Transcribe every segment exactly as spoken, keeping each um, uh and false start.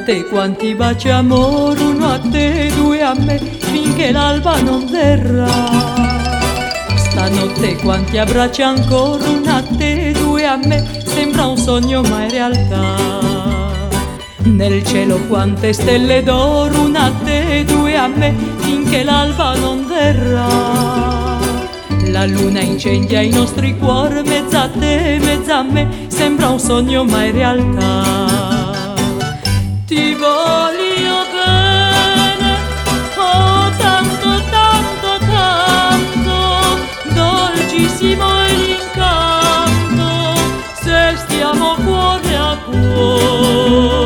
Stanotte quanti baci amore, uno a te, due a me, finché l'alba non verrà. Stanotte quanti abbracci ancora, uno a te, due a me, sembra un sogno ma è realtà. Nel cielo quante stelle d'oro, una a te, due a me, finché l'alba non verrà. La luna incendia i nostri cuori, mezza a te, mezza a me, sembra un sogno ma è realtà. Ti voglio bene, oh tanto, tanto, tanto, dolcissimo è l'incanto, se stiamo cuore a cuore.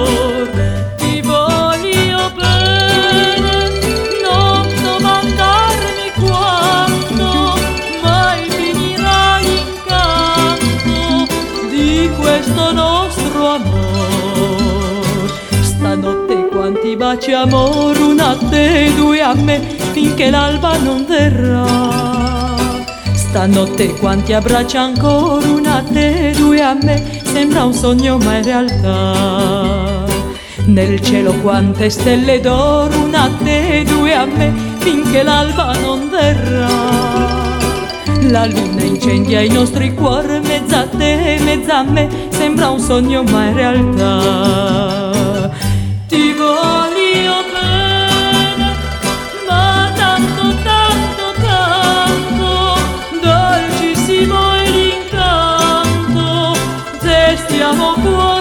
Questo nostro amor, stanotte quanti baci amore, uno a te, due a me, finché l'alba non verrà. Stanotte quanti abbracci ancora, uno a te, due a me, sembra un sogno ma è realtà. Nel cielo quante stelle d'oro, uno a te, due a me, finché l'alba non verrà. La luna incendia i nostri cuori, mezza a te, mezza a me, sembra un sogno ma è realtà. Ti voglio bene, ma tanto, tanto, tanto, dolcissimo è l'incanto, se stiamo cuore